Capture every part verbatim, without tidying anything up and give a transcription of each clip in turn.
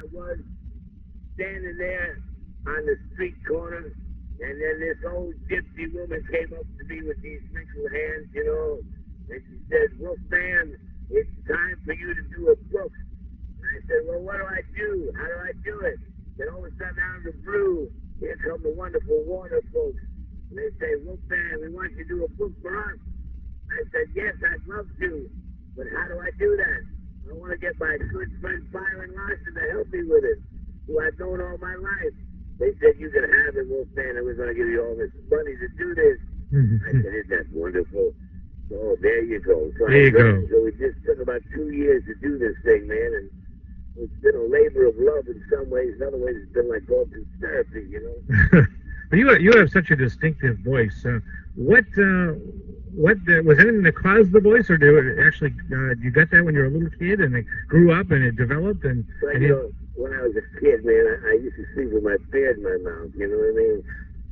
was standing there on the street corner, and then this old gypsy woman came up to me with these wrinkled hands, you know, and she said, Wolfman, it's time for you to do a book. And I said, well, what do I do? How do I do it? Then all of a sudden, out of the blue, here come the wonderful Warner folks. And they say, Wolfman, we want you to do a book for us. I said, yes, I'd love to, but how do I do that? I want to get my good friend Byron Larson to help me with it, who I've known all my life. They said, you can have it, Wolfman, and we're going to give you all this money to do this. I said, isn't that wonderful? So there you go. So there you go. So it just took about two years to do this thing, man, and it's been a labor of love in some ways. In other ways, it's been like going through therapy, you know? But you you have such a distinctive voice. Uh, what uh, what uh, was anything that caused the voice, or did it actually uh, you got that when you were a little kid and it grew up and it developed? And, well, and you it, know, when I was a kid, man, I, I used to sleep with my beard in my mouth. You know what I mean?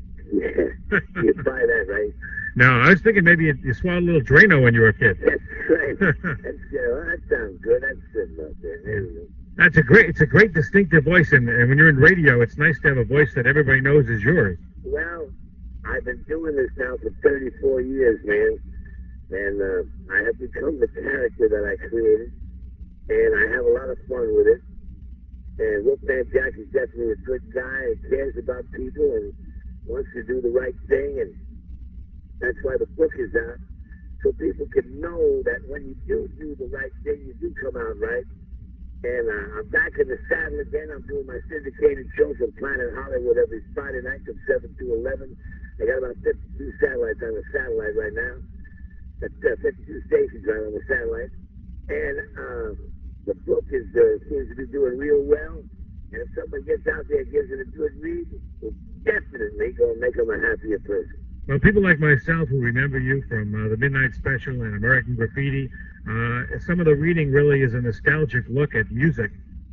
Yeah, you buy that, right? No, I was thinking maybe you, you swallowed a little Drano when you were a kid. That's right. That's uh, well, that sounds good. That's good enough there. There we go. That's a great, it's a great distinctive voice, and, and when you're in radio, it's nice to have a voice that everybody knows is yours. Well, I've been doing this now for thirty-four years, man, and uh, I have become the character that I created, and I have a lot of fun with it. And Wolfman Jack is definitely a good guy and cares about people and wants to do the right thing, and that's why the book is out, so people can know that when you do do the right thing, you do come out right. And uh, I'm back in the saddle again. I'm doing my syndicated show from Planet Hollywood every Friday night from seven to eleven. I got about fifty-two satellites on the satellite right now. That's uh, fifty-two stations right on the satellite. And uh, the book is uh, seems to be doing real well. And if someone gets out there and gives it a good read, it's definitely going to make them a happier person. Well, people like myself who remember you from uh, the Midnight Special and American Graffiti, uh, some of the reading really is a nostalgic look at music.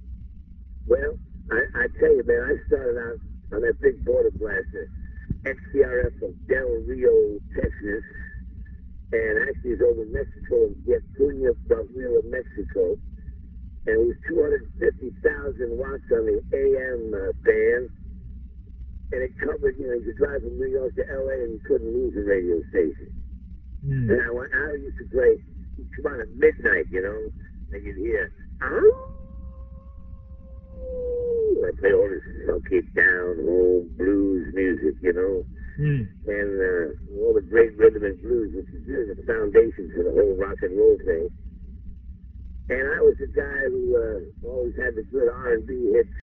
Well, I, I tell you, man, I started out on that big border blaster, X C R F of Del Rio, Texas, and actually it's over Mexico in Vicuña, Brazil, Mexico, and it was two hundred fifty thousand watts on the A M uh, band. And it covered, you know, you could drive from New York to L A and you couldn't lose a radio station. Mm. And I, went, I used to play, you'd come on at midnight, you know, and you'd hear, oh, I play all this funky down home blues music, you know, mm. and uh, all the great rhythm and blues, which is really the foundation for the whole rock and roll thing. And I was the guy who uh, always had the good R and B hits.